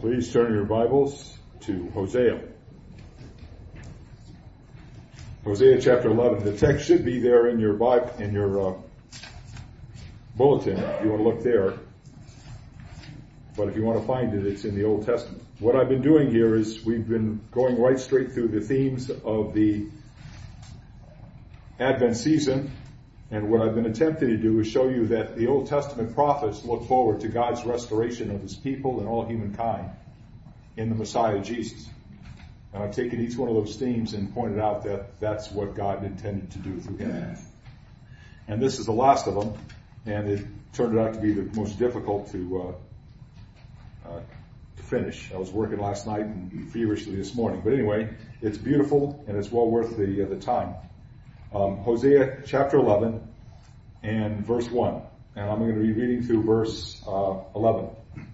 Please turn your Bibles to Hosea. Hosea chapter 11. The text should be there in your Bible, in your bulletin. If you want to look there. But if you want to find it, it's in the Old Testament. What I've been doing here is we've been going right straight through the themes of the Advent season. And what I've been attempting to do is show you that the Old Testament prophets look forward to God's restoration of his people and all humankind in the Messiah Jesus. And I've taken each one of those themes and pointed out that that's what God intended to do through him. And this is the last of them, and it turned out to be the most difficult to finish. I was working last night and feverishly this morning. But anyway, it's beautiful and it's well worth the time. Hosea chapter 11 and verse 1. And I'm going to be reading through verse 11.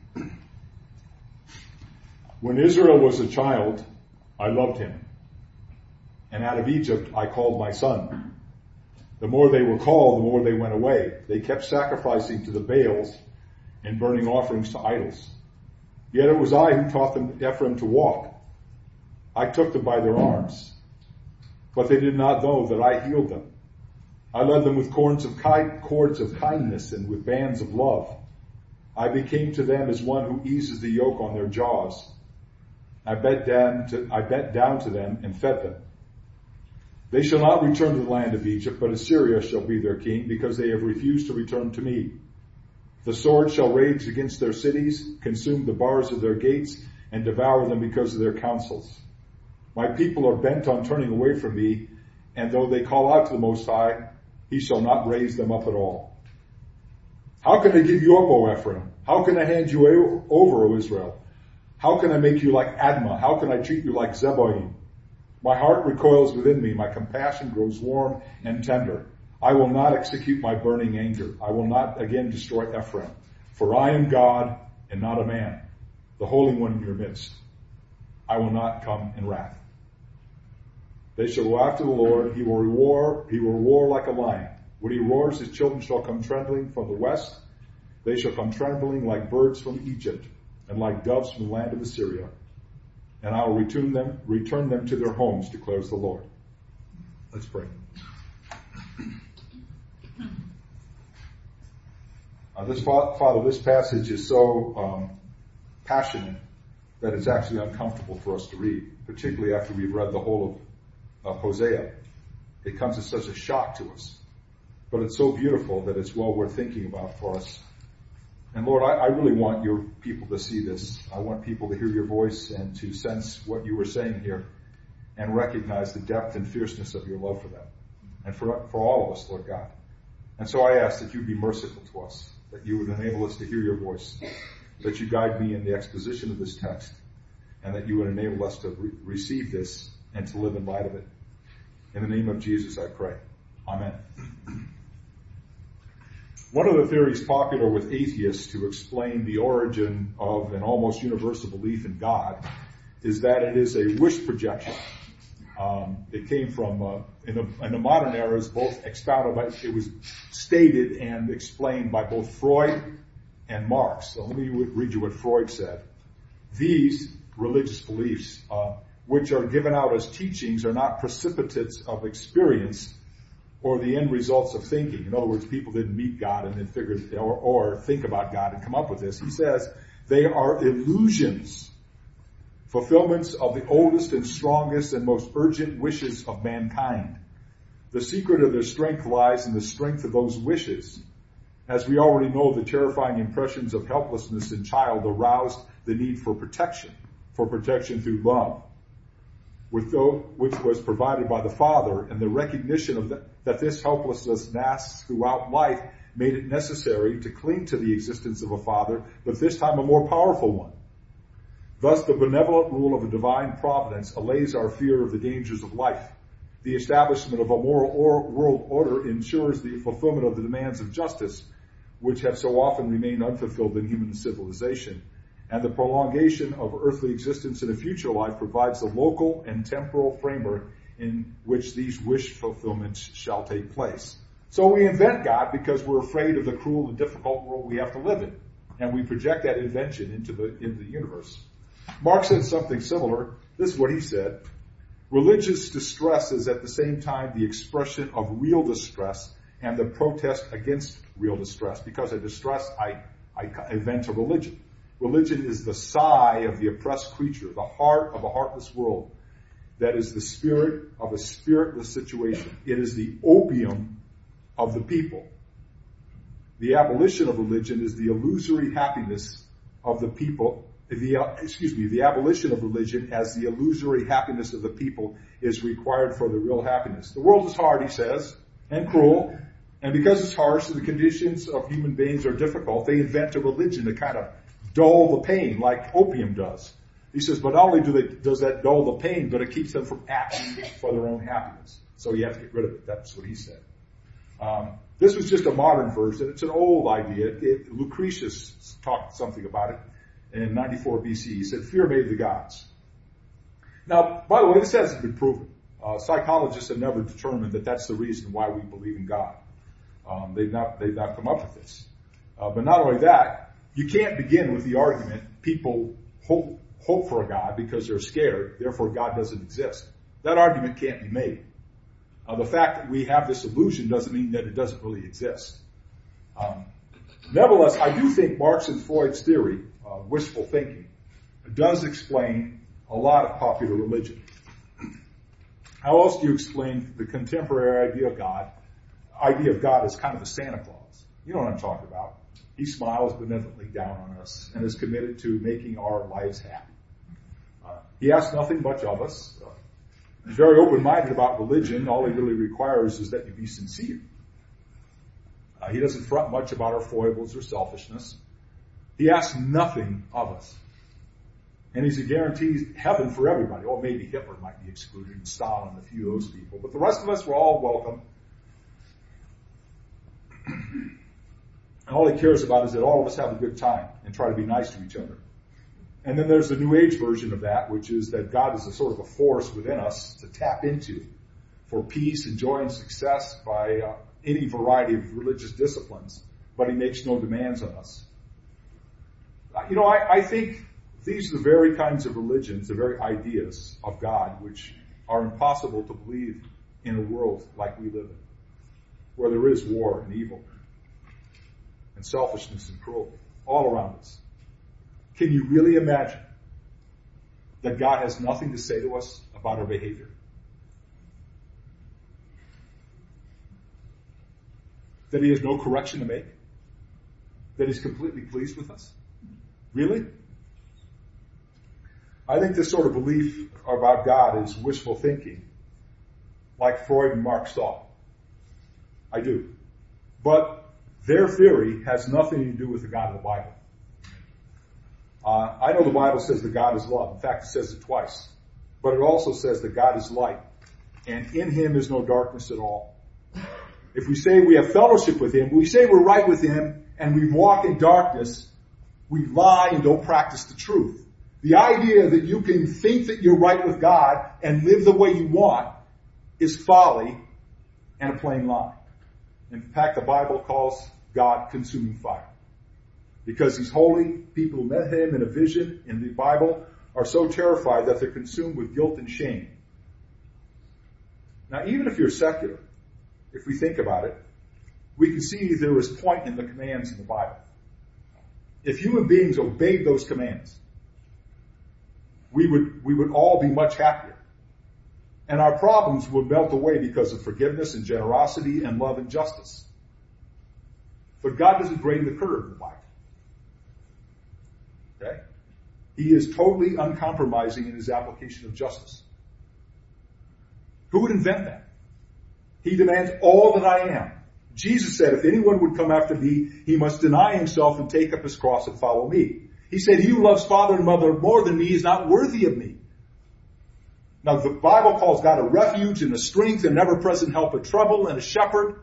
When Israel was a child, I loved him. And out of Egypt I called my son. The more they were called, the more they went away. They kept sacrificing to the Baals and burning offerings to idols. Yet it was I who taught them Ephraim to walk. I took them by their arms. But they did not know that I healed them. I led them with cords of kindness and with bands of love. I became to them as one who eases the yoke on their jaws. I bent down to them and fed them. They shall not return to the land of Egypt, but Assyria shall be their king, because they have refused to return to me. The sword shall rage against their cities, consume the bars of their gates, and devour them because of their counsels. My people are bent on turning away from me, and though they call out to the Most High, he shall not raise them up at all. How can I give you up, O Ephraim? How can I hand you over, O Israel? How can I make you like Admah? How can I treat you like Zeboim? My heart recoils within me. My compassion grows warm and tender. I will not execute my burning anger. I will not again destroy Ephraim. For I am God and not a man, the Holy One in your midst. I will not come in wrath. They shall go after the Lord. He will roar like a lion. When he roars, his children shall come trembling from the west. They shall come trembling like birds from Egypt and like doves from the land of Assyria. And I will return them to their homes, declares the Lord. Let's pray. Father, this passage is so passionate that it's actually uncomfortable for us to read, particularly after we've read the whole of Hosea. It comes as such a shock to us. But it's so beautiful that it's well worth thinking about for us. And Lord, I really want your people to see this. I want people to hear your voice and to sense what you were saying here and recognize the depth and fierceness of your love for them and for all of us, Lord God. And so I ask that you be merciful to us, that you would enable us to hear your voice, that you guide me in the exposition of this text, and that you would enable us to receive this and to live in light of it. In the name of Jesus, I pray. Amen. One of the theories popular with atheists to explain the origin of an almost universal belief in God is that it is a wish projection. It came from, in the modern era, is both expounded by, it was stated and explained by both Freud and Marx. So let me read you what Freud said. These religious beliefs, which are given out as teachings, are not precipitates of experience or the end results of thinking. In other words, people didn't meet God and then figured or think about God and come up with this. He says they are illusions, fulfillments of the oldest and strongest and most urgent wishes of mankind. The secret of their strength lies in the strength of those wishes. As we already know, the terrifying impressions of helplessness in child aroused the need for protection through love, which was provided by the Father, and the recognition of that this helplessness lasts throughout life made it necessary to cling to the existence of a Father, but this time a more powerful one. Thus, the benevolent rule of a divine providence allays our fear of the dangers of life. The establishment of a moral world order ensures the fulfillment of the demands of justice, which have so often remained unfulfilled in human civilization. And the prolongation of earthly existence in a future life provides the local and temporal framework in which these wish fulfillments shall take place. So we invent God because we're afraid of the cruel and difficult world we have to live in. And we project that invention into the universe. Mark said something similar. This is what he said. Religious distress is at the same time the expression of real distress and the protest against real distress. Because of distress, I invent a religion. Religion is the sigh of the oppressed creature, the heart of a heartless world. That is the spirit of a spiritless situation. It is the opium of the people. The abolition of religion is the illusory happiness of the people. The abolition of religion as the illusory happiness of the people is required for the real happiness. The world is hard, he says, and cruel. And because it's harsh and the conditions of human beings are difficult, they invent a religion to kind of dull the pain like opium does. He says, but not only does that dull the pain, but it keeps them from acting for their own happiness. So you have to get rid of it. That's what he said. This was just a modern version. It's an old idea. Lucretius talked something about it in 94 BC. He said, fear made the gods. Now, by the way, this hasn't been proven. Psychologists have never determined that that's the reason why we believe in God. They've not come up with this. But not only that, you can't begin with the argument people hope for a God because they're scared, therefore God doesn't exist. That argument can't be made. The fact that we have this illusion doesn't mean that it doesn't really exist. Nevertheless, I do think Marx and Freud's theory, wishful thinking, does explain a lot of popular religion. How else do you explain the contemporary idea of God? Idea of God is kind of a Santa Claus. You know what I'm talking about. He smiles benevolently down on us and is committed to making our lives happy. He asks nothing much of us. He's very open-minded about religion. All he really requires is that you be sincere. He doesn't fret much about our foibles or selfishness. He asks nothing of us. And he's a guaranteed heaven for everybody. Or maybe Hitler might be excluded and Stalin and a few of those people. But the rest of us, we're all welcome. And all he cares about is that all of us have a good time and try to be nice to each other. And then there's the New Age version of that, which is that God is a sort of a force within us to tap into for peace and joy and success by any variety of religious disciplines, but he makes no demands on us. I think these are the very kinds of religions, the very ideas of God, which are impossible to believe in a world like we live in, where there is war and evil and selfishness and cruelty all around us. Can you really imagine that God has nothing to say to us about our behavior? That he has no correction to make? That he's completely pleased with us? Really? I think this sort of belief about God is wishful thinking, like Freud and Marx thought. I do. But their theory has nothing to do with the God of the Bible. I know the Bible says that God is love. In fact, it says it twice. But it also says that God is light, and in him is no darkness at all. If we say we have fellowship with him, we say we're right with him, and we walk in darkness, we lie and don't practice the truth. The idea that you can think that you're right with God and live the way you want is folly and a plain lie. In fact, the Bible calls God consuming fire. Because he's holy, people who met him in a vision in the Bible are so terrified that they're consumed with guilt and shame. Now, even if you're secular, if we think about it, we can see there is point in the commands in the Bible. If human beings obeyed those commands, we would all be much happier. And our problems would melt away because of forgiveness and generosity and love and justice. But God doesn't grade the curve in the Bible. Okay? He is totally uncompromising in his application of justice. Who would invent that? He demands all that I am. Jesus said, if anyone would come after me, he must deny himself and take up his cross and follow me. He said, he who loves father and mother more than me is not worthy of me. Now, the Bible calls God a refuge and a strength and ever-present help in trouble and a shepherd.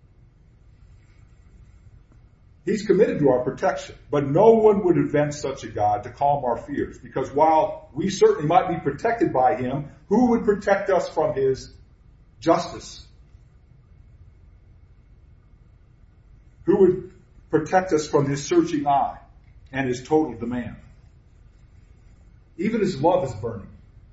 He's committed to our protection, but no one would invent such a God to calm our fears, because while we certainly might be protected by him, who would protect us from his justice? Who would protect us from his searching eye and his total demand? Even his love is burning.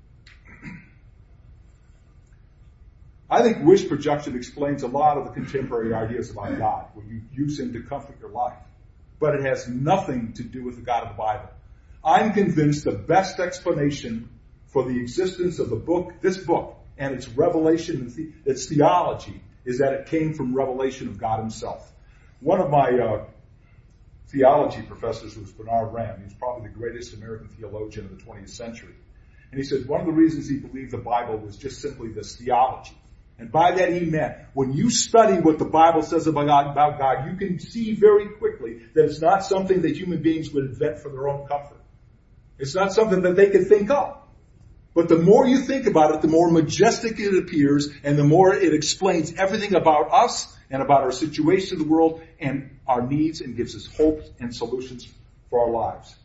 I think wish projection explains a lot of the contemporary ideas about God, when you use him to comfort your life. But it has nothing to do with the God of the Bible. I'm convinced the best explanation for the existence of this book, and its revelation, its theology, is that it came from revelation of God himself. One of my theology professors was Bernard Ramm. He was probably the greatest American theologian of the 20th century. And he said one of the reasons he believed the Bible was just simply this theology. And by that he meant, when you study what the Bible says about God, you can see very quickly that it's not something that human beings would invent for their own comfort. It's not something that they could think up. But the more you think about it, the more majestic it appears, and the more it explains everything about us and about our situation in the world and our needs, and gives us hope and solutions for our lives.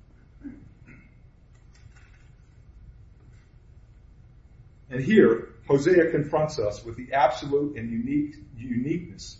And here, Hosea confronts us with the absolute and uniqueness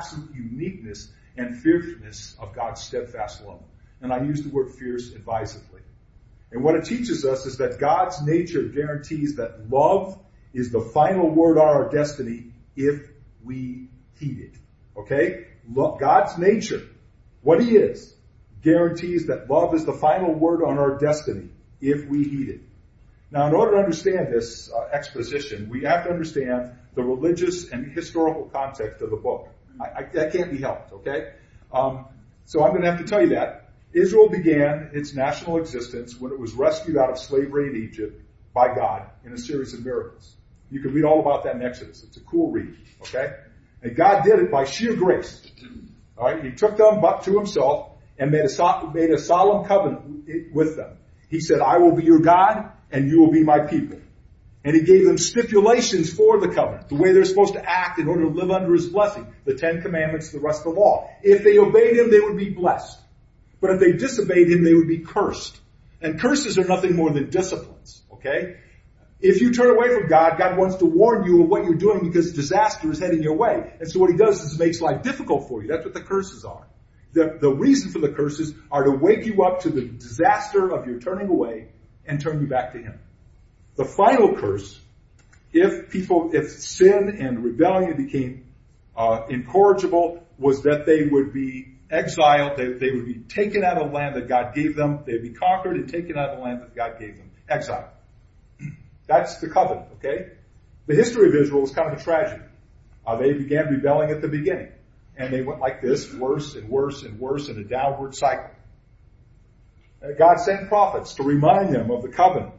and fierceness of God's steadfast love. And I use the word fierce advisedly. And what it teaches us is that God's nature guarantees that love is the final word on our destiny if we heed it. Okay? God's nature, what he is, guarantees that love is the final word on our destiny if we heed it. Now, in order to understand this exposition, we have to understand the religious and historical context of the book. That can't be helped, okay? So I'm going to have to tell you that. Israel began its national existence when it was rescued out of slavery in Egypt by God in a series of miracles. You can read all about that in Exodus. It's a cool read, okay? And God did it by sheer grace. All right? He took them to himself and made a solemn covenant with them. He said, I will be your God and you will be my people. And he gave them stipulations for the covenant, the way they're supposed to act in order to live under his blessing, the 10 Commandments, the rest of the law. If they obeyed him, they would be blessed. But if they disobeyed him, they would be cursed. And curses are nothing more than disciplines, okay? If you turn away from God, God wants to warn you of what you're doing because disaster is heading your way. And so what he does is makes life difficult for you. That's what the curses are. The reason for the curses are to wake you up to the disaster of your turning away and turn you back to him. The final curse, if sin and rebellion became incorrigible, was that they would be exiled, they would be taken out of the land that God gave them, they'd be conquered and taken out of the land that God gave them. Exile. That's the covenant, okay? The history of Israel was kind of a tragedy. They began rebelling at the beginning. And they went like this, worse and worse and worse in a downward cycle. God sent prophets to remind them of the covenant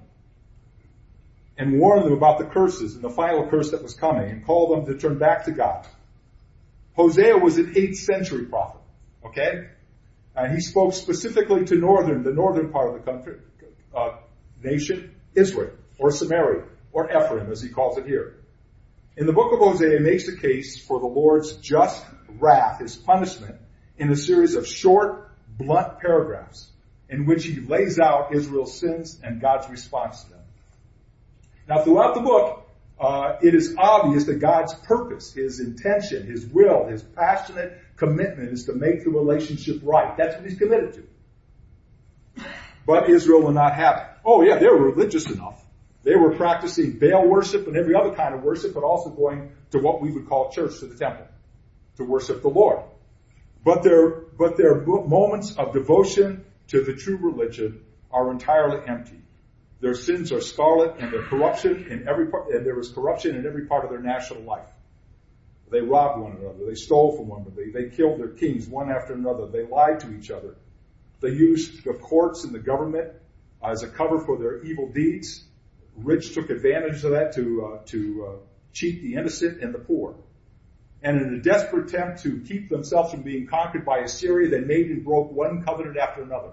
and warn them about the curses and the final curse that was coming and call them to turn back to God. Hosea was an 8th century prophet, okay? And he spoke specifically to the northern part of the country, nation, Israel, or Samaria, or Ephraim, as he calls it here. In the book of Hosea, he makes a case for the Lord's just wrath, his punishment, in a series of short, blunt paragraphs in which he lays out Israel's sins and God's response to them. Now, throughout the book, it is obvious that God's purpose, his intention, his will, his passionate commitment is to make the relationship right. That's what he's committed to. But Israel will not have it. Oh yeah, they were religious enough. They were practicing Baal worship and every other kind of worship, but also going to what we would call church, to the temple, to worship the Lord. But their moments of devotion to the true religion are entirely empty. Their sins are scarlet, and their corruption in every part, and there was corruption in every part of their national life. They robbed one another. They stole from one another. They killed their kings one after another. They lied to each other. They used the courts and the government as a cover for their evil deeds. Rich took advantage of that to cheat the innocent and the poor. And in a desperate attempt to keep themselves from being conquered by Assyria, they made and broke one covenant after another.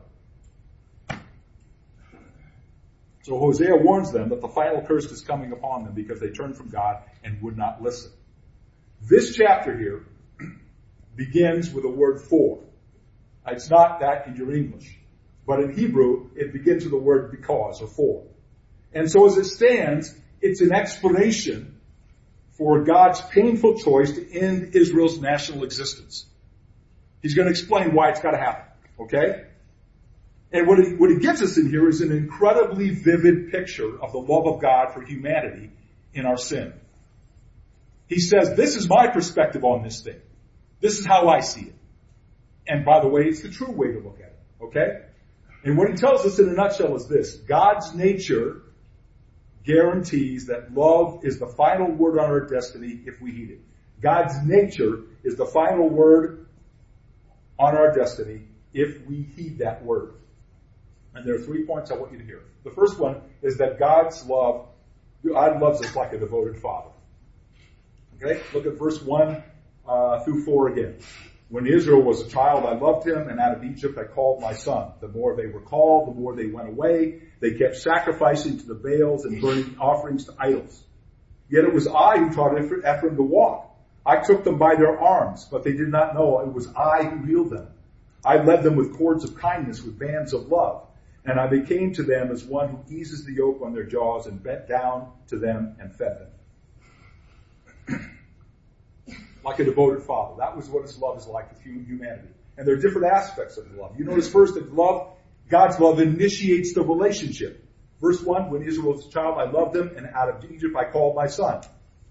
So Hosea warns them that the final curse is coming upon them because they turned from God and would not listen. This chapter here begins with the word for. It's not that in your English, but in Hebrew, it begins with the word because or for. And so as it stands, it's an explanation for God's painful choice to end Israel's national existence. He's going to explain why it's got to happen, okay? And what he gives us in here is an incredibly vivid picture of the love of God for humanity in our sin. He says, this is my perspective on this thing. This is how I see it. And by the way, it's the true way to look at it. Okay? And what he tells us in a nutshell is this. God's nature guarantees that love is the final word on our destiny if we heed it. God's nature is the final word on our destiny if we heed that word. And there are 3 points I want you to hear. The first one is that God loves us like a devoted father. Okay? Look at verse 1 through 4 again. When Israel was a child, I loved him, and out of Egypt I called my son. The more they were called, the more they went away. They kept sacrificing to the Baals and burning offerings to idols. Yet it was I who taught Ephraim to walk. I took them by their arms, but they did not know it was I who healed them. I led them with cords of kindness, with bands of love. And I became to them as one who eases the yoke on their jaws and bent down to them and fed them. Like a devoted father. That was what his love is like with humanity. And there are different aspects of the love. You notice first that God's love initiates the relationship. Verse 1, when Israel was a child, I loved him, and out of Egypt I called my son.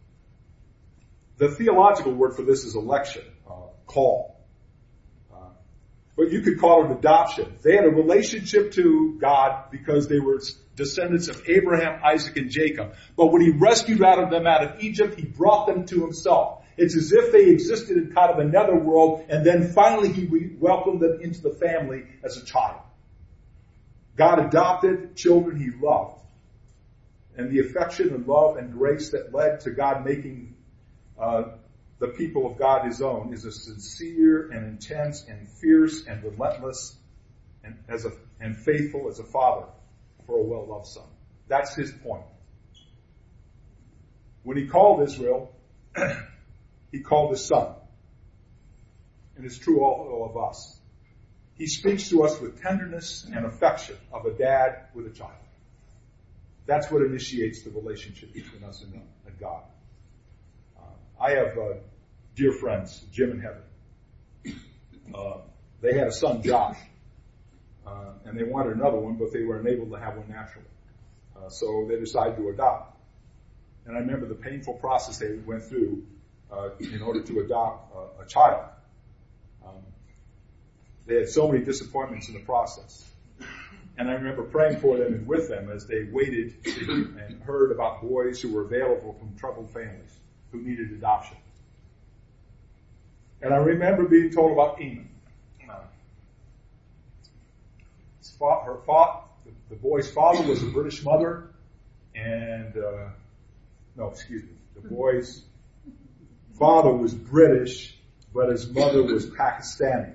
The theological word for this is election, call. But you could call it adoption. They had a relationship to God because they were descendants of Abraham, Isaac, and Jacob. But when he rescued them out of Egypt, he brought them to himself. It's as if they existed in kind of another world, and then finally he welcomed them into the family as a child. God adopted children he loved. And the affection and love and grace that led to God making the people of God his own is a sincere and intense and fierce and relentless and faithful as a father for a well-loved son. That's his point. When he called Israel, he called his son. And it's true all of us. He speaks to us with tenderness and affection of a dad with a child. That's what initiates the relationship between us and God. I have dear friends, Jim and Heather. They had a son, Josh, and they wanted another one, but they were unable to have one naturally. So they decided to adopt. And I remember the painful process they went through in order to adopt a child. They had so many disappointments in the process. And I remember praying for them and with them as they waited and heard about boys who were available from troubled families who needed adoption. And I remember being told about Eamon. The boy's father was a British mother, and the boy's father was British, but his mother was Pakistani.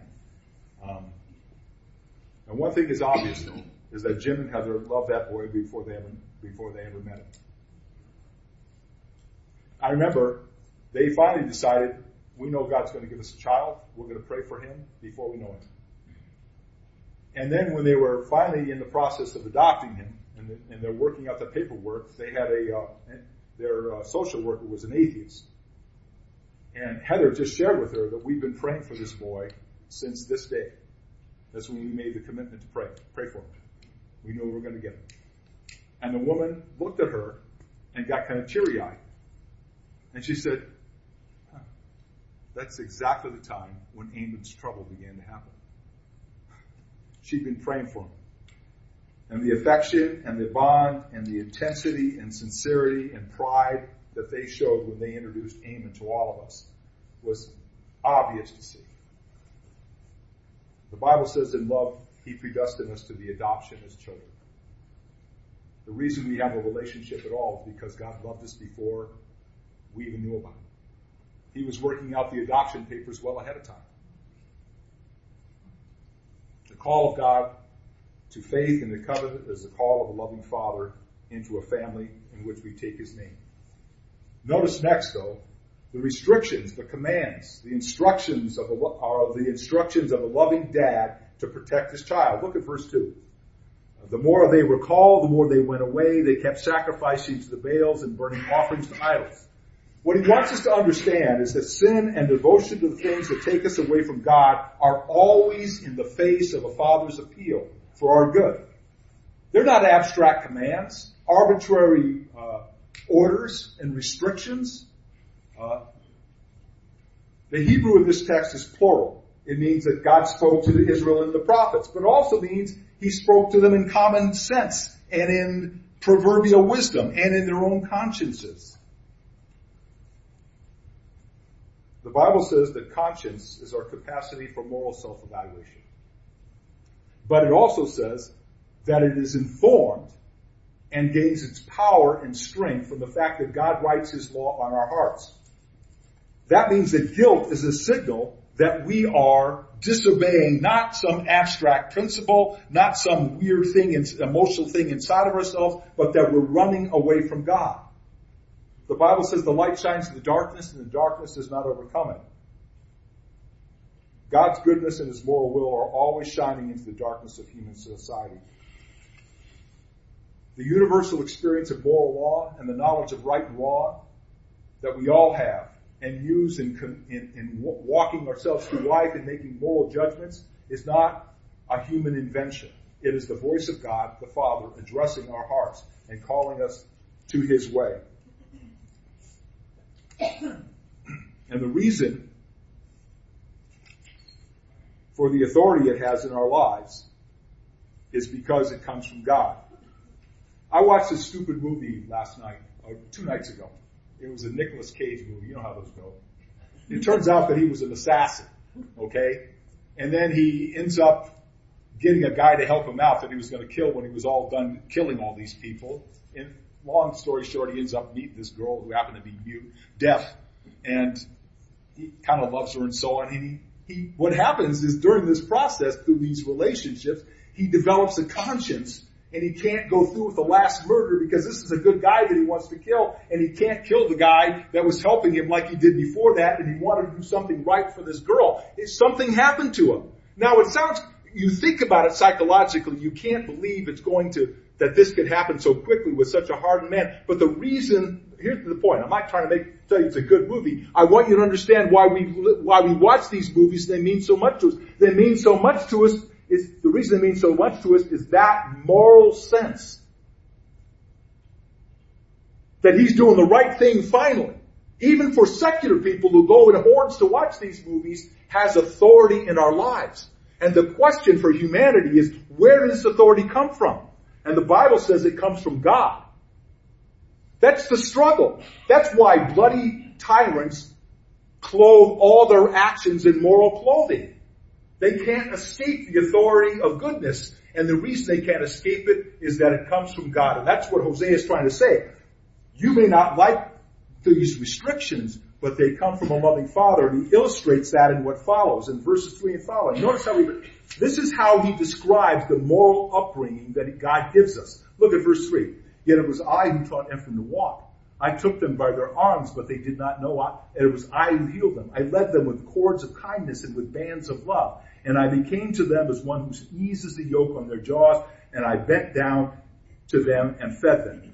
And one thing is obvious, though, is that Jim and Heather loved that boy before they ever met him. I remember they finally decided, we know God's going to give us a child. We're going to pray for him before we know him. And then when they were finally in the process of adopting him, and they're working out the paperwork, they had their social worker was an atheist. And Heather just shared with her that we've been praying for this boy since this day. That's when we made the commitment to pray for him. We knew we were going to get him. And the woman looked at her and got kind of teary-eyed. And she said, that's exactly the time when Eamon's trouble began to happen. She'd been praying for him. And the affection and the bond and the intensity and sincerity and pride that they showed when they introduced Eamon to all of us was obvious to see. The Bible says in love, he predestined us to the adoption as children. The reason we have a relationship at all is because God loved us before we even knew about it. He was working out the adoption papers well ahead of time. The call of God to faith and the covenant is the call of a loving father into a family in which we take his name. Notice next, though, the restrictions, the commands, the instructions of a loving dad to protect his child. Look at verse 2. The more they were called, the more they went away. They kept sacrificing to the Baals and burning offerings to idols. What he wants us to understand is that sin and devotion to the things that take us away from God are always in the face of a father's appeal, for our good. They're not abstract commands, arbitrary orders and restrictions. The Hebrew in this text is plural. It means that God spoke to Israel in the prophets, but it also means he spoke to them in common sense and in proverbial wisdom and in their own consciences. The Bible says that conscience is our capacity for moral self-evaluation. But it also says that it is informed and gains its power and strength from the fact that God writes his law on our hearts. That means that guilt is a signal that we are disobeying not some abstract principle, not some weird thing, emotional thing inside of ourselves, but that we're running away from God. The Bible says the light shines in the darkness, and the darkness does not overcome it. God's goodness and his moral will are always shining into the darkness of human society. The universal experience of moral law and the knowledge of right and wrong that we all have and use in walking ourselves through life and making moral judgments is not a human invention. It is the voice of God, the Father, addressing our hearts and calling us to his way. And the reason for the authority it has in our lives is because it comes from God. I watched this stupid movie last night, or 2 nights ago. It was a Nicolas Cage movie. You know how those go. It turns out that he was an assassin, okay? And then he ends up getting a guy to help him out that he was going to kill when he was all done killing all these people. And long story short, he ends up meeting this girl who happened to be deaf, and he kind of loves her and so on. And what happens is during this process, through these relationships, he develops a conscience, and he can't go through with the last murder because this is a good guy that he wants to kill, and he can't kill the guy that was helping him like he did before that, and he wanted to do something right for this girl. Something happened to him. Now you think about it psychologically, you can't believe that this could happen so quickly with such a hardened man. But the reason, here's the point. I'm not trying to tell you it's a good movie. I want you to understand why we watch these movies. They mean so much to us. The reason they mean so much to us is that moral sense that he's doing the right thing finally. Even for secular people who go in hordes to watch these movies, has authority in our lives. And the question for humanity is, where does this authority come from? And the Bible says it comes from God. That's the struggle. That's why bloody tyrants clothe all their actions in moral clothing. They can't escape the authority of goodness. And the reason they can't escape it is that it comes from God. And that's what Hosea is trying to say. You may not like these restrictions, but they come from a loving Father. And he illustrates that in what follows, in verses 3 and following. Notice this is how he describes the moral upbringing that God gives us. Look at verse 3. Yet it was I who taught Ephraim to walk. I took them by their arms, but they did not know and it was I who healed them. I led them with cords of kindness and with bands of love. And I became to them as one who eases the yoke on their jaws, and I bent down to them and fed them.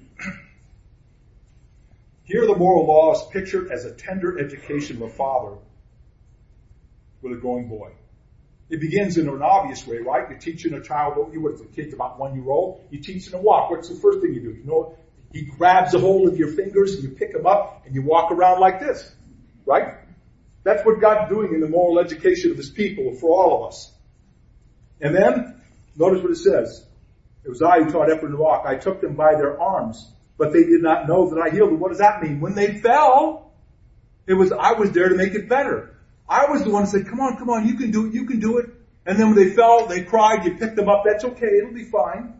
Here the moral law is pictured as a tender education of a father with a growing boy. It begins in an obvious way, right? You're teaching a child, a kid's about 1 year old, you teach him to walk. What's the first thing you do? You know, he grabs a hold of your fingers and you pick him up and you walk around like this, right? That's what God's doing in the moral education of his people for all of us. And then, notice what it says. It was I who taught Ephraim to walk. I took them by their arms, but they did not know that I healed them. What does that mean? When they fell, I was there to make it better. I was the one who said, come on, you can do it. And then when they fell, they cried, you picked them up, that's okay, it'll be fine.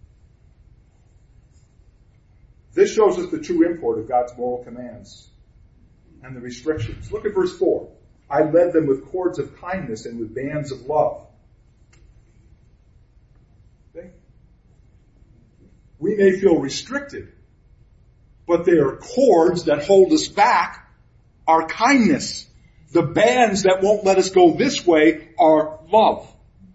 This shows us the true import of God's moral commands and the restrictions. Look at verse 4. I led them with cords of kindness and with bands of love. Okay? We may feel restricted, but they are cords that hold us back, are kindness. The bands that won't let us go this way are love.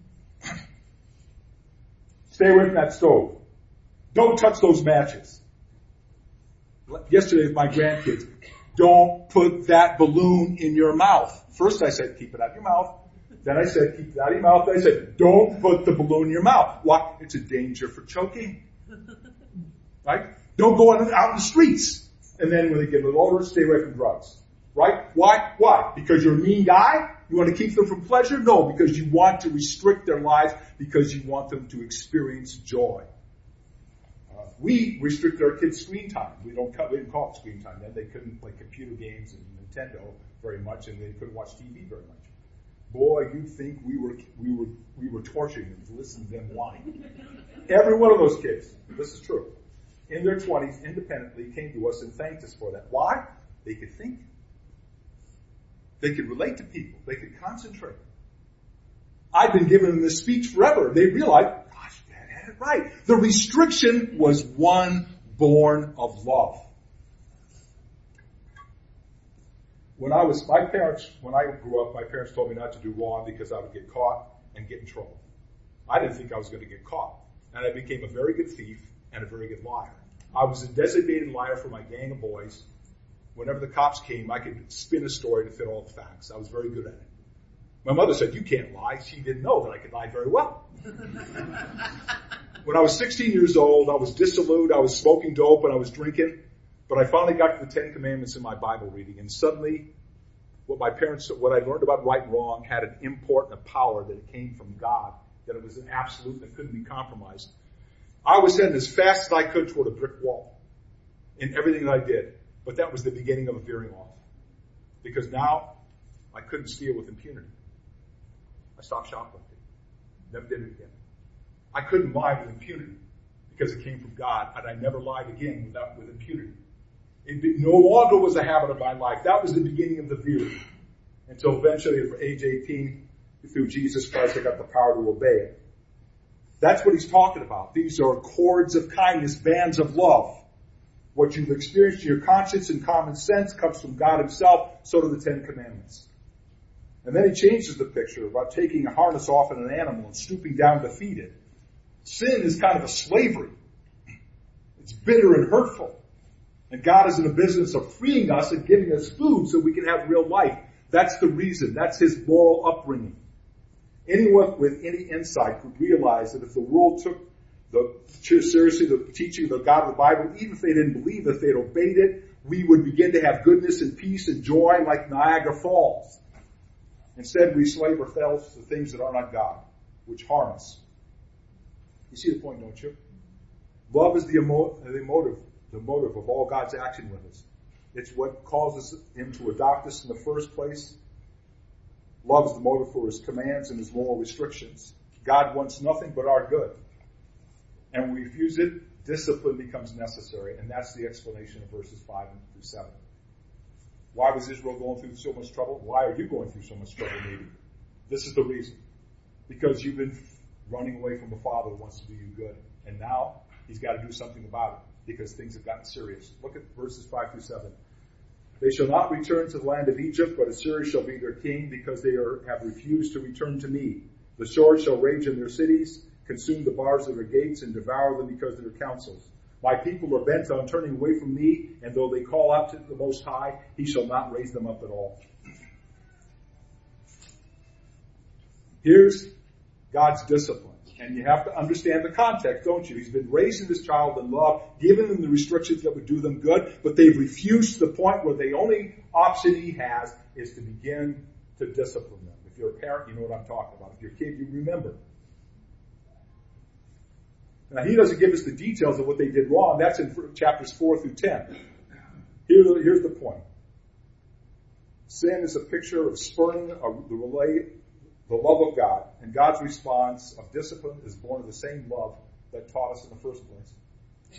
Stay away from that stove. Don't touch those matches. Yesterday with my grandkids, don't put that balloon in your mouth. First I said, keep it out of your mouth. Then I said, keep it out of your mouth. Then I said, don't put the balloon in your mouth. Why? It's a danger for choking. Right? Don't go out in the streets. And then when they get a little older, stay away from drugs. Right? Why? Why? Because you're a mean guy? You want to keep them from pleasure? No, because you want to restrict their lives, because you want them to experience joy. We restricted our kids' screen time. We didn't call it screen time then. They couldn't play computer games and Nintendo very much, and they couldn't watch TV very much. Boy, you'd think we were torturing them to listen to them whine. Every one of those kids, this is true, in their 20s, independently came to us and thanked us for that. Why? They could think. They could relate to people. They could concentrate. I've been giving them this speech forever. They realized, gosh, Dad had it right. The restriction was one born of love. When I grew up, my parents told me not to do wrong because I would get caught and get in trouble. I didn't think I was going to get caught. And I became a very good thief and a very good liar. I was a designated liar for my gang of boys. Whenever the cops came, I could spin a story to fit all the facts. I was very good at it. My mother said, you can't lie. She didn't know that I could lie very well. When I was 16 years old, I was dissolute, I was smoking dope, and I was drinking. But I finally got to the Ten Commandments in my Bible reading, and suddenly what I learned about right and wrong had an import and a power that it came from God, that it was an absolute that couldn't be compromised. I was heading as fast as I could toward a brick wall in everything that I did. But that was the beginning of a veering off. Because now I couldn't steal with impunity. I stopped shoplifting. Never did it again. I couldn't lie with impunity because it came from God, and I never lied again with impunity. It no longer was a habit of my life. That was the beginning of the veering. Until eventually, at age 18, through Jesus Christ, I got the power to obey it. That's what he's talking about. These are cords of kindness, bands of love. What you've experienced in your conscience and common sense comes from God himself, so do the Ten Commandments. And then he changes the picture about taking a harness off an animal and stooping down to feed it. Sin is kind of a slavery. It's bitter and hurtful. And God is in the business of freeing us and giving us food so we can have real life. That's the reason. That's his moral upbringing. Anyone with any insight could realize that if the world took seriously the teaching of the God of the Bible, even if they didn't believe, if they'd obeyed it, we would begin to have goodness and peace and joy like Niagara Falls. Instead, we slave ourselves to things that are not God, which harm us. You see the point, don't you? Love is the motive of all God's action with us. It's what causes him to adopt us in the first place. Love is the motive for his commands and his moral restrictions. God wants nothing but our good. And when we refuse it, discipline becomes necessary. And that's the explanation of verses 5 through 7. Why was Israel going through so much trouble? Why are you going through so much trouble, maybe? This is the reason. Because you've been running away from a father who wants to do you good. And now he's got to do something about it because things have gotten serious. Look at verses 5 through 7. They shall not return to the land of Egypt, but Assyria shall be their king because they have refused to return to me. The sword shall rage in their cities, consume the bars of their gates, and devour them because of their counsels. My people are bent on turning away from me, and though they call out to the Most High, he shall not raise them up at all. Here's God's discipline. And you have to understand the context, don't you? He's been raising this child in love, giving them the restrictions that would do them good, but they've refused to the point where the only option he has is to begin to discipline them. If you're a parent, you know what I'm talking about. If you're a kid, you remember. Now, he doesn't give us the details of what they did wrong. That's in chapters 4 through 10. Here's the point. Sin is a picture of spurning the love of God, and God's response of discipline is born of the same love that taught us in the first place.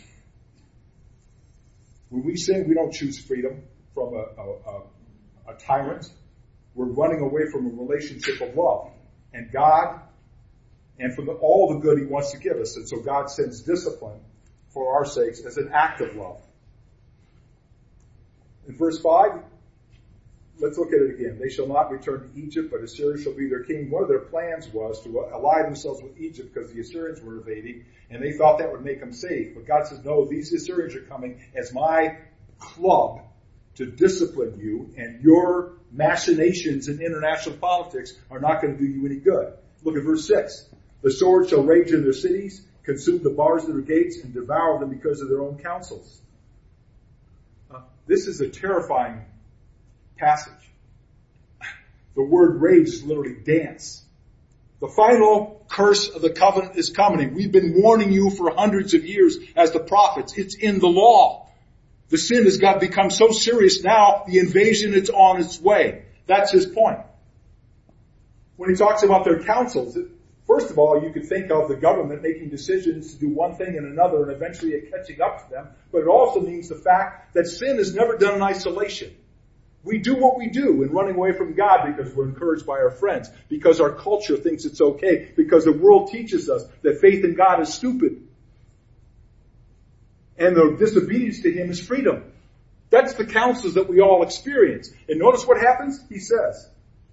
When we sin, we don't choose freedom from a tyrant. We're running away from a relationship of love. And God, and from all the good he wants to give us. And so God sends discipline for our sakes as an act of love. In verse 5, let's look at it again. They shall not return to Egypt, but Assyria shall be their king. One of their plans was to ally themselves with Egypt because the Assyrians were invading, and they thought that would make them safe. But God says, no, these Assyrians are coming as my club to discipline you, and your machinations in international politics are not going to do you any good. Look at verse 6. The sword shall rage in their cities, consume the bars of their gates, and devour them because of their own counsels. This is a terrifying passage. The word rage is literally dance. The final curse of the covenant is coming. We've been warning you for hundreds of years as the prophets. It's in the law. The sin has become so serious now, the invasion is on its way. That's his point. When he talks about their counsels, first of all, you could think of the government making decisions to do one thing and another and eventually it catching up to them. But it also means the fact that sin is never done in isolation. We do what we do in running away from God because we're encouraged by our friends, because our culture thinks it's okay, because the world teaches us that faith in God is stupid. And the disobedience to Him is freedom. That's the counsels that we all experience. And notice what happens? He says,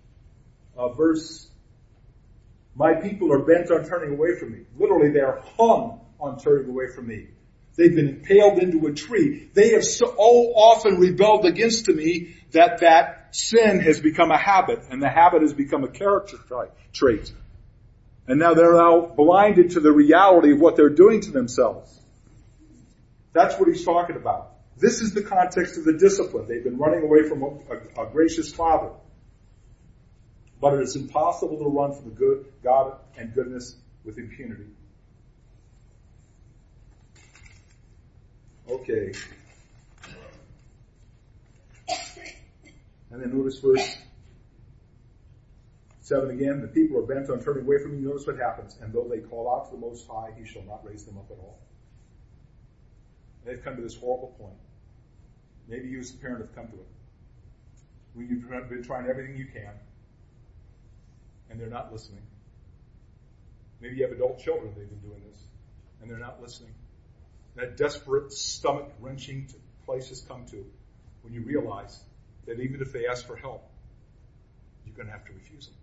my people are bent on turning away from me. Literally, they are hung on turning away from me. They've been impaled into a tree. They have so often rebelled against me that sin has become a habit, and the habit has become a character trait. And now they're blinded to the reality of what they're doing to themselves. That's what he's talking about. This is the context of the discipline. They've been running away from a gracious Father. But it is impossible to run from the good God and goodness with impunity. Okay. And then notice verse 7 again. The people are bent on turning away from me. Notice what happens. And though they call out to the Most High, He shall not raise them up at all. They've come to this horrible point. Maybe you as a parent have come to it. When you've been trying everything you can, and they're not listening. Maybe you have adult children, they've been doing this, and they're not listening. That desperate, stomach-wrenching place has come to when you realize that even if they ask for help, you're going to have to refuse them.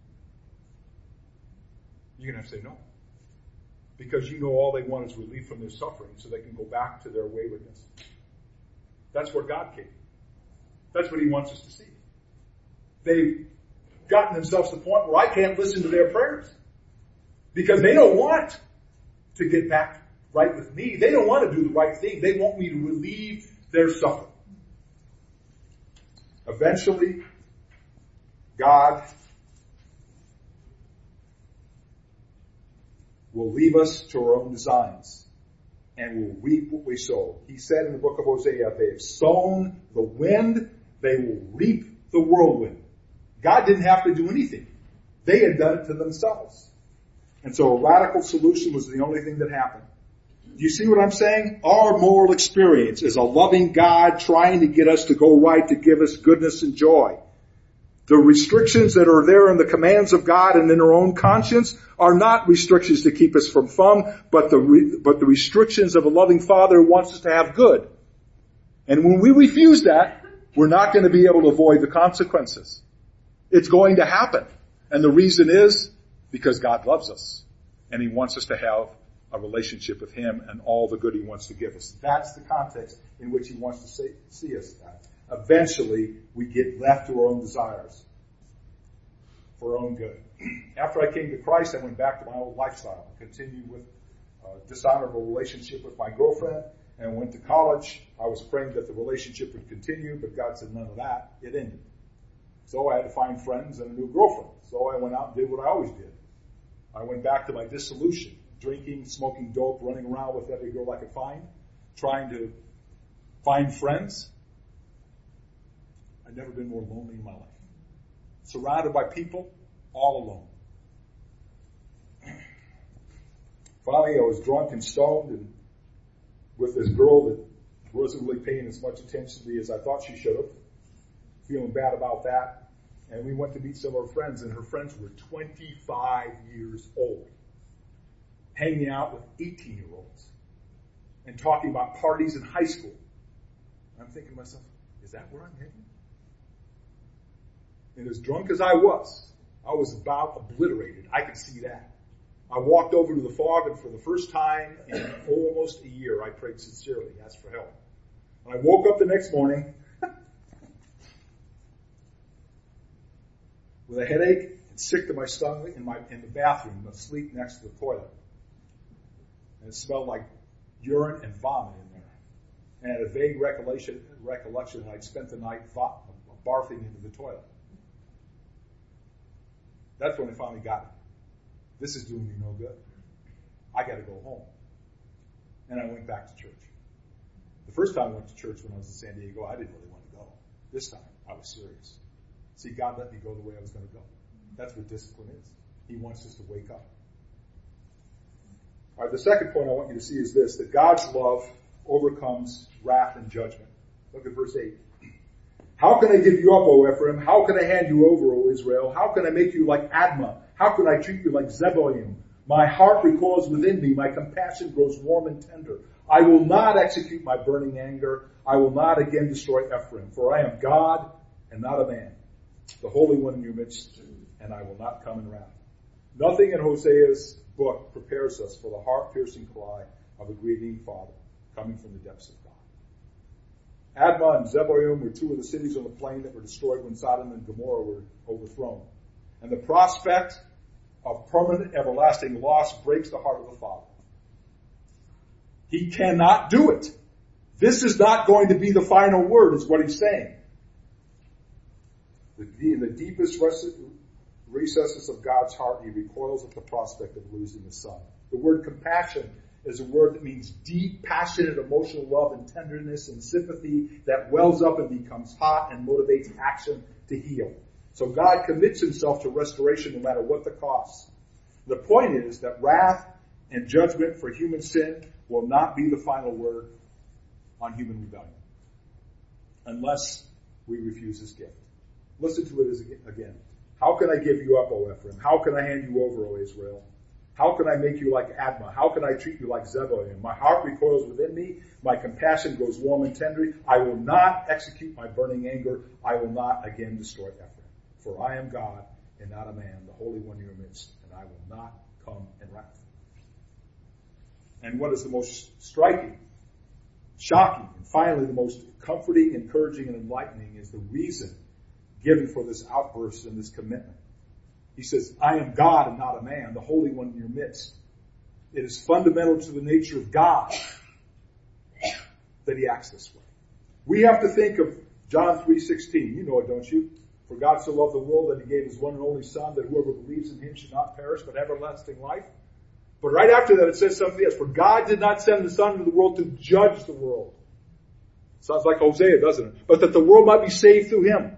You're going to have to say no. Because you know all they want is relief from their suffering so they can go back to their waywardness. That's where God came. That's what He wants us to see. They've gotten themselves to the point where I can't listen to their prayers. Because they don't want to get back right with me. They don't want to do the right thing. They want me to relieve their suffering. Eventually, God will leave us to our own designs and will reap what we sow. He said in the book of Hosea, they have sown the wind, they will reap the whirlwind. God didn't have to do anything. They had done it to themselves. And so a radical solution was the only thing that happened. Do you see what I'm saying? Our moral experience is a loving God trying to get us to go right, to give us goodness and joy. The restrictions that are there in the commands of God and in our own conscience are not restrictions to keep us from fun, but the restrictions of a loving Father who wants us to have good. And when we refuse that, we're not going to be able to avoid the consequences. It's going to happen. And the reason is because God loves us. And He wants us to have a relationship with Him and all the good He wants to give us. That's the context in which He wants to see us at. Eventually, we get left to our own desires for our own good. After I came to Christ, I went back to my old lifestyle. I continued with a dishonorable relationship with my girlfriend and went to college. I was praying that the relationship would continue, but God said none of that. It ended. So I had to find friends and a new girlfriend. So I went out and did what I always did. I went back to my dissolution, drinking, smoking dope, running around with every girl I could find, trying to find friends. I've never been more lonely in my life. Surrounded by people, all alone. Finally, I was drunk and stoned and with this girl that wasn't really paying as much attention to me as I thought she should have. Feeling bad about that. And we went to meet some of her friends, and her friends were 25 years old. Hanging out with 18-year-olds. And talking about parties in high school. I'm thinking to myself, is that where I'm heading? And as drunk as I was about obliterated. I could see that. I walked over to the fog, and for the first time in almost a year, I prayed sincerely, asked for help. And I woke up the next morning, with a headache and sick to my stomach in the bathroom, asleep next to the toilet. And it smelled like urine and vomit in there. And I had a vague recollection that I'd spent the night barfing into the toilet. That's when I finally got it. This is doing me no good. I got to go home. And I went back to church. The first time I went to church when I was in San Diego, I didn't really want to go. This time, I was serious. See, God let me go the way I was going to go. That's what discipline is. He wants us to wake up. All right, the second point I want you to see is this, that God's love overcomes wrath and judgment. Look at verse 8. How can I give you up, O Ephraim? How can I hand you over, O Israel? How can I make you like Admah? How can I treat you like Zeboim? My heart recoils within me. My compassion grows warm and tender. I will not execute my burning anger. I will not again destroy Ephraim. For I am God and not a man, the Holy One in your midst, and I will not come in wrath. Nothing in Hosea's book prepares us for the heart-piercing cry of a grieving father coming from the depths of God. Admah and Zeboim were two of the cities on the plain that were destroyed when Sodom and Gomorrah were overthrown. And the prospect of permanent everlasting loss breaks the heart of the Father. He cannot do it. This is not going to be the final word, is what he's saying. In the deepest recesses of God's heart, he recoils at the prospect of losing his son. The word compassion is a word that means deep, passionate, emotional love and tenderness and sympathy that wells up and becomes hot and motivates action to heal. So God commits himself to restoration no matter what the cost. The point is that wrath and judgment for human sin will not be the final word on human rebellion unless we refuse his gift. Listen to it again. How can I give you up, O Ephraim? How can I hand you over, O Israel? How can I make you like Admah? How can I treat you like Zeboim? My heart recoils within me. My compassion grows warm and tender. I will not execute my burning anger. I will not again destroy Ephraim. For I am God and not a man, the Holy One in your midst, and I will not come in wrath. And what is the most striking, shocking, and finally the most comforting, encouraging, and enlightening is the reason given for this outburst and this commitment. He says, I am God and not a man, the Holy One in your midst. It is fundamental to the nature of God that he acts this way. We have to think of John 3:16. You know it, don't you? For God so loved the world that he gave his one and only Son, that whoever believes in him should not perish but have everlasting life. But right after that it says something else. For God did not send the Son into the world to judge the world. Sounds like Hosea, doesn't it? But that the world might be saved through him.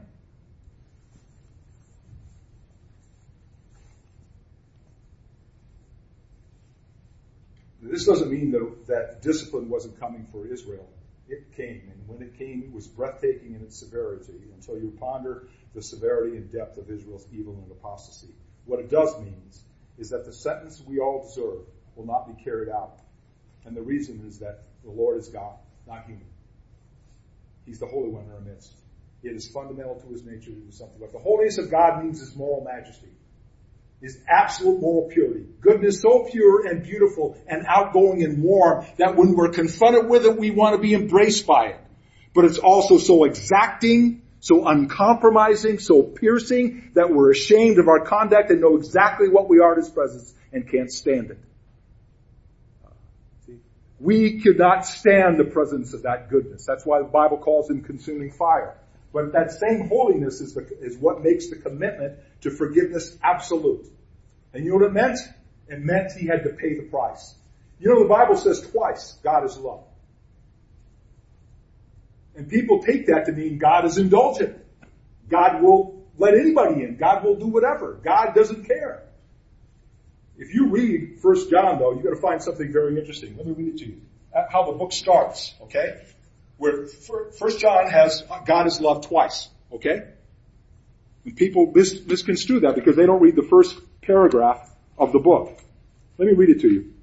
This doesn't mean that discipline wasn't coming for Israel. It came, and when it came, it was breathtaking in its severity until you ponder the severity and depth of Israel's evil and apostasy. What it does mean is that the sentence we all deserve will not be carried out. And the reason is that the Lord is God, not human. He's the Holy One in our midst. It is fundamental to his nature to do something. But the holiness of God means his moral majesty. His absolute moral purity. Goodness so pure and beautiful and outgoing and warm that when we're confronted with it, we want to be embraced by it. But it's also so exacting, so uncompromising, so piercing that we're ashamed of our conduct and know exactly what we are in his presence and can't stand it. We could not stand the presence of that goodness. That's why the Bible calls him consuming fire. But that same holiness is what makes the commitment to forgiveness absolute. And you know what it meant? It meant he had to pay the price. You know, the Bible says twice, God is love. And people take that to mean God is indulgent. God will let anybody in. God will do whatever. God doesn't care. If you read 1 John, though, you're going to find something very interesting. Let me read it to you. How the book starts, okay? Where 1 John has God is love twice, okay? And people misconstrue that because they don't read the first paragraph of the book. Let me read it to you.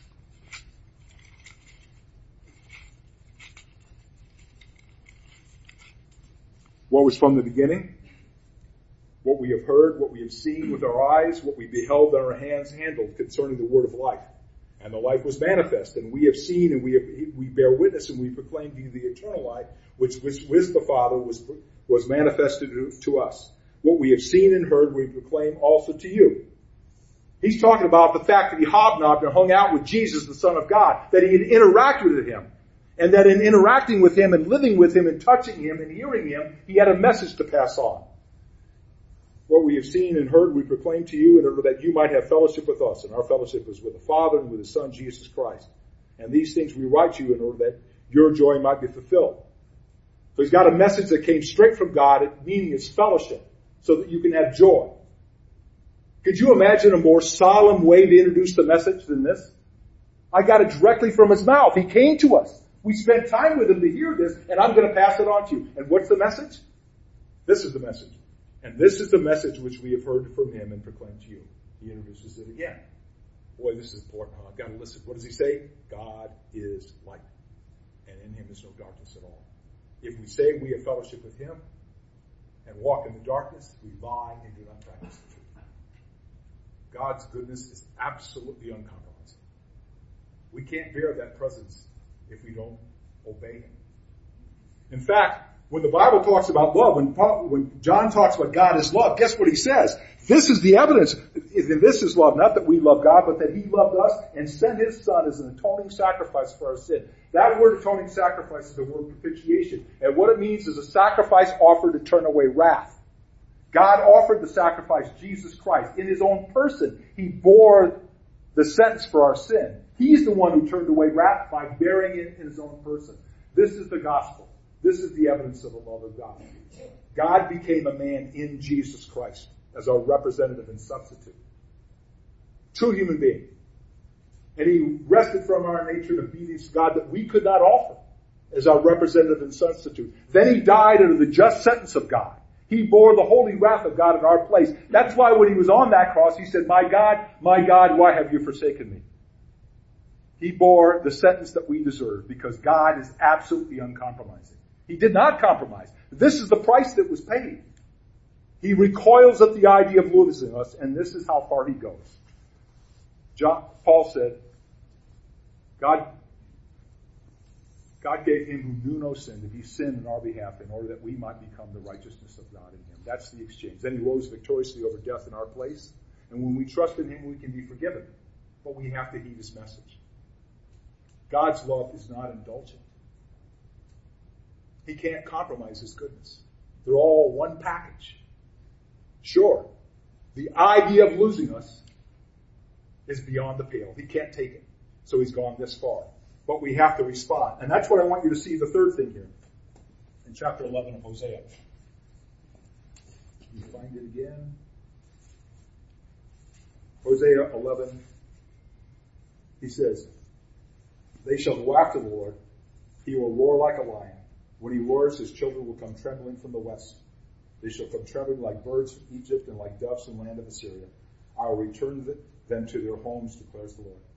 What was from the beginning, what we have heard, what we have seen with our eyes, what we beheld and our hands handled concerning the word of life. And the life was manifest, and we have seen, and we bear witness, and we proclaim to you the eternal life, which with the Father was manifested to us. What we have seen and heard, we proclaim also to you. He's talking about the fact that he hobnobbed and hung out with Jesus, the Son of God, that he had interacted with him. And that in interacting with him and living with him and touching him and hearing him, he had a message to pass on. What we have seen and heard, we proclaim to you in order that you might have fellowship with us. And our fellowship is with the Father and with His Son, Jesus Christ. And these things we write to you in order that your joy might be fulfilled. So he's got a message that came straight from God, meaning it's fellowship, so that you can have joy. Could you imagine a more solemn way to introduce the message than this? I got it directly from his mouth. He came to us. We spent time with him to hear this, and I'm going to pass it on to you. And what's the message? This is the message. And this is the message which we have heard from him and proclaimed to you. He introduces it again. Boy, this is important. I've got to listen. What does he say? God is light, and in him is no darkness at all. If we say we have fellowship with him and walk in the darkness, we lie and do not practice the truth. God's goodness is absolutely uncompromising. We can't bear that presence if we don't obey him. In fact, when the Bible talks about love, when John talks about God is love, guess what he says? This is the evidence. This is love, not that we love God, but that he loved us and sent his Son as an atoning sacrifice for our sin. That word atoning sacrifice is the word propitiation. And what it means is a sacrifice offered to turn away wrath. God offered the sacrifice, Jesus Christ. In his own person, he bore the sentence for our sin. He's the one who turned away wrath by bearing it in his own person. This is the gospel. This is the evidence of the love of God. God became a man in Jesus Christ as our representative and substitute. True human being. And he wrested from our nature the obedience of God that we could not offer as our representative and substitute. Then he died under the just sentence of God. He bore the holy wrath of God in our place. That's why when he was on that cross, he said, my God, why have you forsaken me? He bore the sentence that we deserve because God is absolutely uncompromising. He did not compromise. This is the price that was paid. He recoils at the idea of losing us, and this is how far he goes. Paul said, God gave him who knew no sin to be sin in our behalf in order that we might become the righteousness of God in him. That's the exchange. Then he rose victoriously over death in our place. And when we trust in him, we can be forgiven. But we have to heed his message. God's love is not indulgent. He can't compromise his goodness. They're all one package. Sure, the idea of losing us is beyond the pale. He can't take it. So he's gone this far. But we have to respond. And that's what I want you to see, the third thing here. In chapter 11 of Hosea. Can you find it again? Hosea 11. He says, they shall go after the Lord. He will roar like a lion. When he roars, his children will come trembling from the west. They shall come trembling like birds from Egypt and like doves from the land of Assyria. I will return them to their homes, declares the Lord.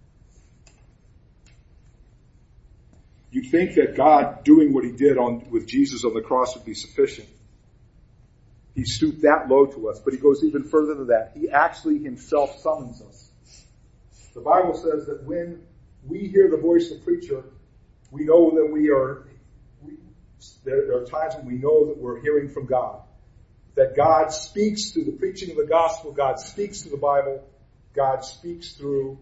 You'd think that God doing what he did with Jesus on the cross would be sufficient. He stooped that low to us, but he goes even further than that. He actually himself summons us. The Bible says that when we hear the voice of the preacher, we know that there are times when we know that we're hearing from God. That God speaks through the preaching of the gospel, God speaks through the Bible, God speaks through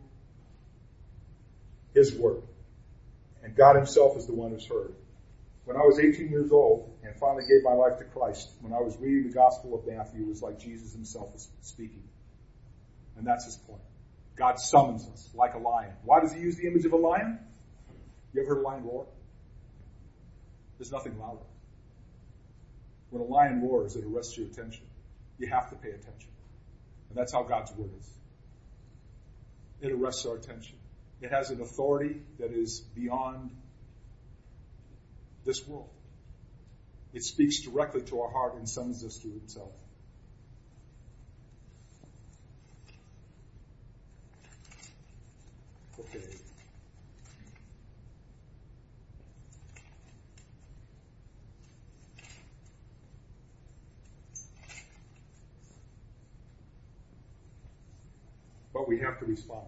his word. And God himself is the one who's heard. When I was 18 years old and finally gave my life to Christ, when I was reading the Gospel of Matthew, it was like Jesus himself was speaking. And that's his point. God summons us like a lion. Why does he use the image of a lion? You ever heard a lion roar? There's nothing louder. When a lion roars, it arrests your attention. You have to pay attention. And that's how God's word is. It arrests our attention. It has an authority that is beyond this world. It speaks directly to our heart and summons us to himself. Okay. But we have to respond.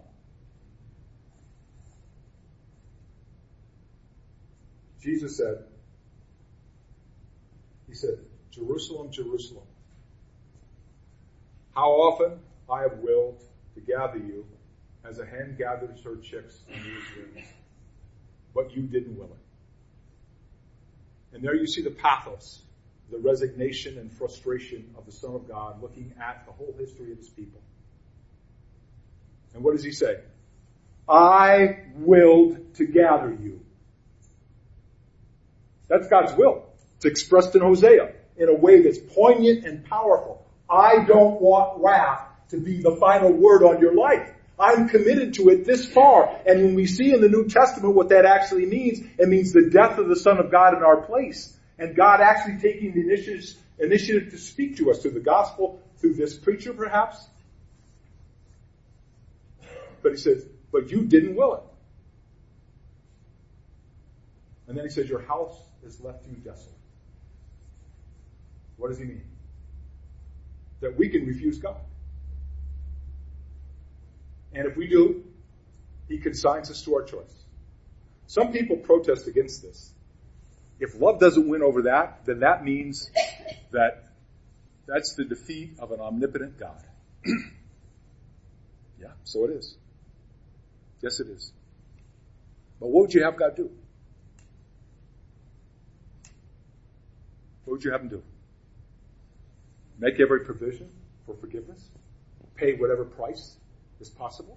Jesus said, he said, Jerusalem, Jerusalem, How often I have willed to gather you as a hen gathers her chicks under his wings, but you didn't will it. And there you see the pathos, the resignation and frustration of the Son of God looking at the whole history of his people. And what does he say? I willed to gather you. That's God's will. It's expressed in Hosea in a way that's poignant and powerful. I don't want wrath to be the final word on your life. I'm committed to it this far. And when we see in the New Testament what that actually means, it means the death of the Son of God in our place. And God actually taking the initiative to speak to us through the gospel, through this preacher perhaps. But he says, but you didn't will it. And then he says, your house has left you desolate. What does he mean? That we can refuse God. And if we do, he consigns us to our choice. Some people protest against this. If love doesn't win over that, then that means that that's the defeat of an omnipotent God. Yeah, so it is. Yes, it is. But what would you have God do? What would you have him do? Make every provision for forgiveness? Pay whatever price is possible?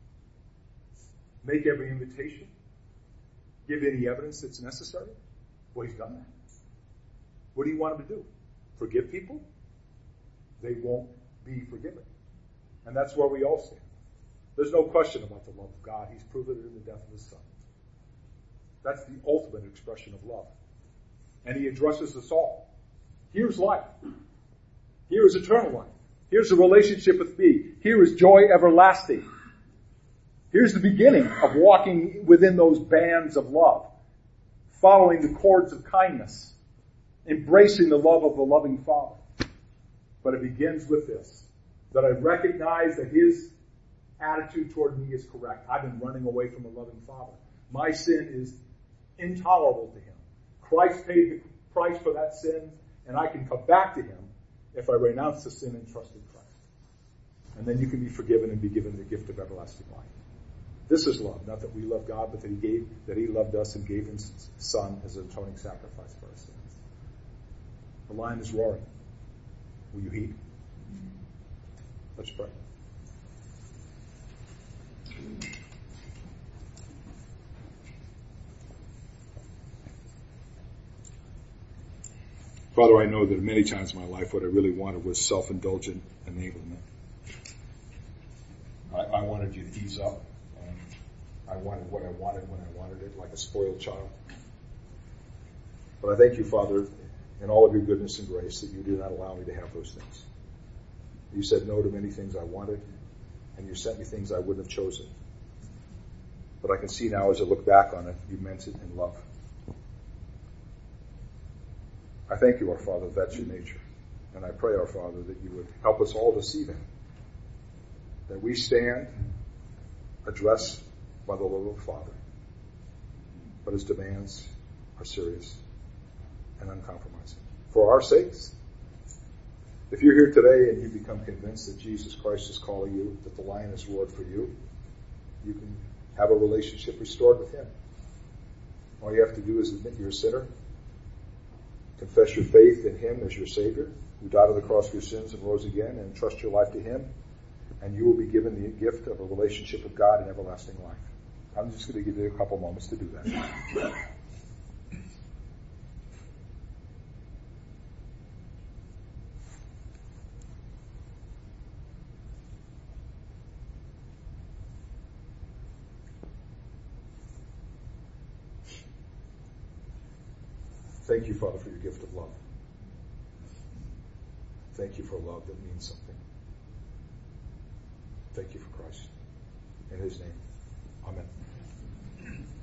Make every invitation? Give any evidence that's necessary? Well, he's done that. What do you want him to do? Forgive people? They won't be forgiven. And that's where we all stand. There's no question about the love of God. He's proven it in the death of his Son. That's the ultimate expression of love. And he addresses us all. Here's life. Here is eternal life. Here's a relationship with me. Here is joy everlasting. Here's the beginning of walking within those bands of love. Following the cords of kindness. Embracing the love of the loving Father. But it begins with this. That I recognize that his attitude toward me is correct. I've been running away from a loving Father. My sin is intolerable to him. Christ paid the price for that sin, and I can come back to him if I renounce the sin and trust in Christ. And then you can be forgiven and be given the gift of everlasting life. This is love, not that we love God, but that he loved us and gave his Son as an atoning sacrifice for our sins. The lion is roaring. Will you heed? Let's pray. Father, I know that many times in my life what I really wanted was self-indulgent enablement. I wanted you to ease up. I wanted what I wanted when I wanted it, like a spoiled child. But I thank you, Father, in all of your goodness and grace, that you did not allow me to have those things. You said no to many things I wanted, and you sent me things I wouldn't have chosen. But I can see now as I look back on it, you meant it in love. I thank you, our Father, that's your nature. And I pray, our Father, that you would help us all to see that. That we stand addressed by the love of the Father. But his demands are serious and uncompromising. For our sakes, if you're here today and you become convinced that Jesus Christ is calling you, that the lion has roared for you, you can have a relationship restored with him. All you have to do is admit you're a sinner, confess your faith in him as your Savior, who died on the cross for your sins and rose again, and trust your life to him, and you will be given the gift of a relationship with God and everlasting life. I'm just going to give you a couple moments to do that. Thank you, Father, for your gift of love. Thank you for love that means something. Thank you for Christ. In his name, amen.